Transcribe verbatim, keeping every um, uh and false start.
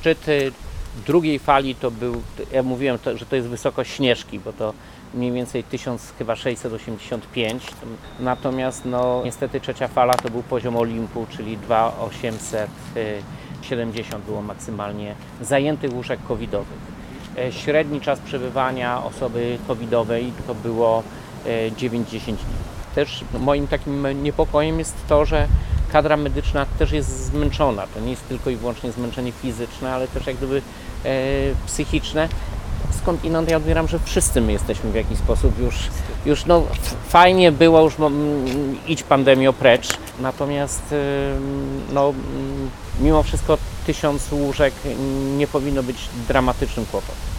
szczyt drugiej fali to był, ja mówiłem, to, że to jest wysokość Śnieżki, bo to mniej więcej tysiąc sześćset osiemdziesiąt pięć, natomiast no, niestety trzecia fala to był poziom Olimpu, czyli dwa tysiące osiemset siedemdziesiąt było maksymalnie zajętych łóżek covidowych. Średni czas przebywania osoby covidowej to było dziewięć do dziesięciu dni. Też moim takim niepokojem jest to, że kadra medyczna też jest zmęczona. To nie jest tylko i wyłącznie zmęczenie fizyczne, ale też jak gdyby e, psychiczne. Skądinąd ja odbieram, że wszyscy my jesteśmy w jakiś sposób już, już no, fajnie było, już m, idź pandemio precz. Natomiast e, no, mimo wszystko tysiąc łóżek nie powinno być dramatycznym kłopotem.